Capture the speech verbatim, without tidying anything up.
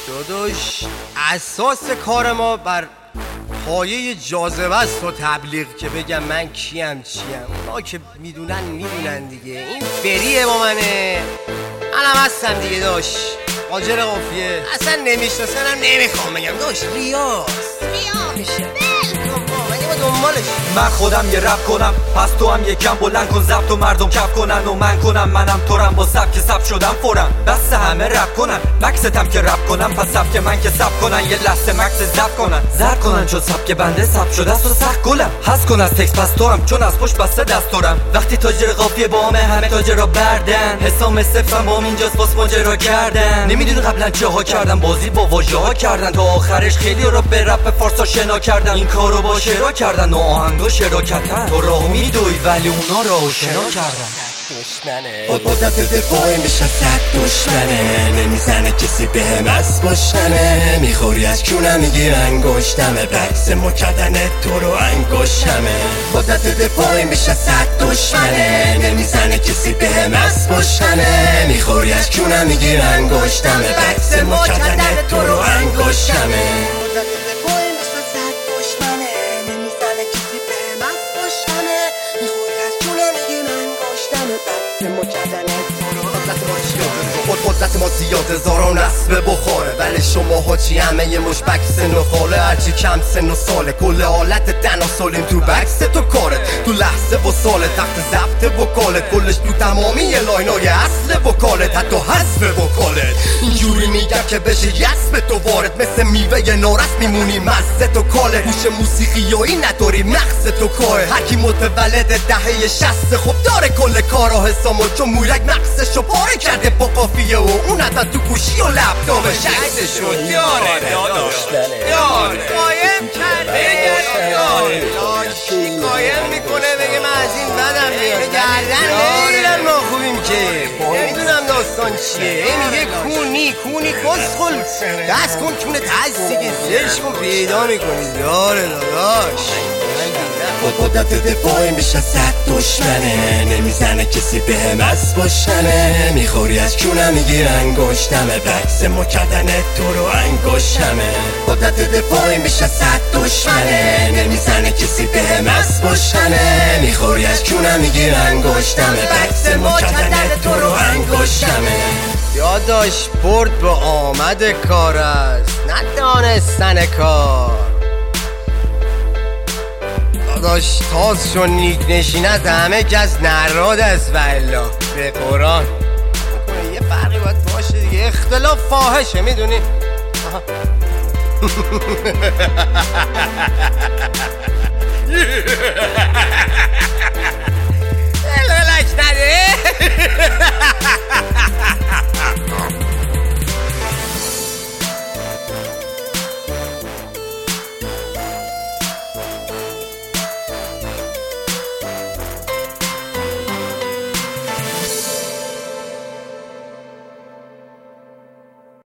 داداش اساس کار ما بر پایه جاذبه است و تبلیغ که بگم من کیم چیم. اونا که میدونن میدونن دیگه. این فریه با منه، منم هستم دیگه داش. قاجر قافیه اصلا نمیشناسنم، نمیخوام بگم داش. ریاض ریاض میشه من خودم یه رپ کنم، پس تو هم یکم بلند کن ضبط و مردم کف کنن و من کنم منم تورم با سبک سب شدم فورم. بس همه رپ کنن مکستم که رپ کنم، پس سبک من که سب کنن یه لحظه مکس زب کنن زرد کنن چون سبک بنده سب شده است و سخت گلم هست کن از تکس پس تو هم چون از پشت بسته دستورم. وقتی تاجر قافیه با همه همه تاجر را بردن، حسام صفرم با هم اینجاست باس ماجرا کردن. نمیدونی قبلا چه ها کردن، بازی با واژه ها کردن تا آخرش خیلی رو به رپ فارسا شنا کردن. این کارو با شعرا کردن و آهنگا شراکتن، تو راهو میدوی ولی اونا راهو شنا کردن. دشمنه قدرت دفاعی میشه صد دشمنه، نمیزنه کسی بهم از پشتمه. میخوری از کونه میگیر انگشتمه، بکس مکدنه تو رو انگشتمه. قدرت دفاعی میشه صد دشمنه، نمیزنه کسی بهم از پشتمه. میخوری از کونه میگیر انگشتمه، بکس مکدنه تو رو انگشتمه. قدرت ما زیاد هزاران اسب بخوره، ولی شما حاجی همه یه مش بکس نخاله. هرچی کم سن و ساله کل حالت تناسلیم تو بکس تو کارت، تو لحظه و ساله تخت ضبط وکالت، کلش تو تمامی لاینای اصل وکالت، حتی حذف وکالت. اینجوری میگم که بشه یسب تو وارد، مثل میوه نارس میمونی مزه تو کاله. گوش موسیقیایی نداری مغز تو کاه، هرکی متولد دهه شصت خب داره کل کارا حسامو، چون مویرک مغزشو پاره کرده با قافیه و اون حتی تو گوشی و لپتاپ شخص شد. یاره داداش یاره قایم کرده داشتی قایم میکنه بگه من از این بدم میاد گردن نمیدونم ما خوبیم که نمیدونم داستان چیه. این میگه کونی کونی کسخل دست کن کونه تست دیگه سرش کن پیدا میکنی یاره داداش. قدرت دفاعی میشه صد دشمنه، نمیزنه کسی بهم از پشتمه. میخوری از کونه میگیر انگشتمه، بکس مکدنه تو رو انگشتمه. قدرت دفاعی میشه صد دشمنه، نمیزنه کسی بهم از پشتمه. میخوری از کونه میگیر انگشتمه، بکس مکدنه تو رو انگشتمه. یاداش برد به آمد کار است ندانستن کار. داداش تاز چون نیک نشینت همه کس نراد است والله به قرآن. یه فرقی باید باشه دیگه، اختلاف فاحشه میدونی.